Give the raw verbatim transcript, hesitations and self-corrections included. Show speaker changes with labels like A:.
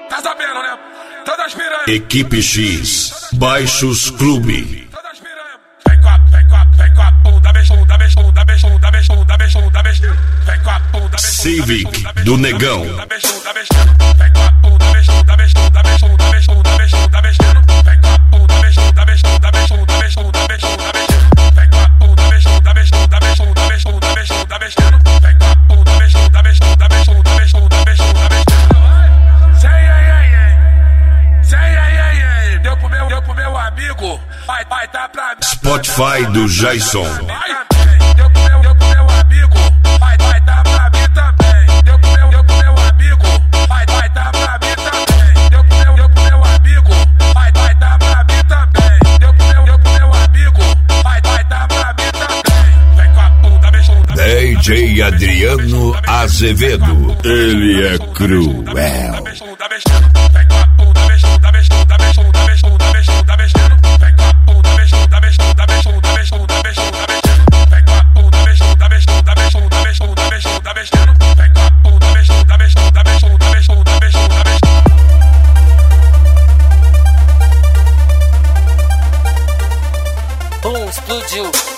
A: Tá sabendo, né? Todas piranhas.
B: Equipe X, Baixos Clube.
A: Todas piranhas. Vem com a, vem com a, vem com a bunda, beijo, bunda, beijo, bunda, beijo, bunda, beijo, bunda, beijo, bunda, beijo. Vem com a bunda, beijo,
B: Civic do Negão.
A: beijo, bunda, beijo. Vem com a bunda, beijo, bunda, beijo, bunda, beijo, bunda, beijo, bunda, beijo, bunda, beijo. Vem com a bunda, beijo, bunda, beijo, bunda, beijo, bunda, beijo, bunda, beijo, bunda, beijo. Vem com a bunda, beijo, bunda, beijo, bunda, beijo, bunda, beijo, bunda, beijo, bunda, beijo. Vem com a bunda, beijo, bunda, beijo, bunda, beijo, bunda, beijo, bunda, beijo, bunda, beijo. Sei, ei, ei, ei. Sei, ei, ei, ei. Deu pro meu, deu pro meu amigo. Vai, vai, dá pra mim.
B: Spotify do Jason.
A: Deu pro meu, deu pro meu amigo. Vai, vai, dá pra mim também. Deu pro meu, deu pro meu amigo. Vai, vai, dá pra mim também. Deu pro meu, deu pro meu amigo. Vai, vai, dá pra mim também. Deu pro meu, deu pro meu amigo. Vai, vai, dá pra mim também. Vem com a bunda, beijo, bunda,
B: D J Adriano Azevedo. Ele é cruel.
A: Vem com a bunda, beijo, bunda, beijo, bunda, beijo, bunda, beijo, bunda, beijo, bunda, beijo. Vem com a bunda, beijo, bunda, beijo, bunda, beijo, bunda, beijo, bunda, beijo, bunda, beijo. Vem com a bunda, beijo, bunda, beijo, bunda, beijo, bunda, beijo, bunda, beijo, bunda, beijo. Vem com a bunda, beijo, bunda, beijo, bunda, beijo, bunda, beijo, bunda, beijo, bunda, beijo.
C: Bom, explodiu.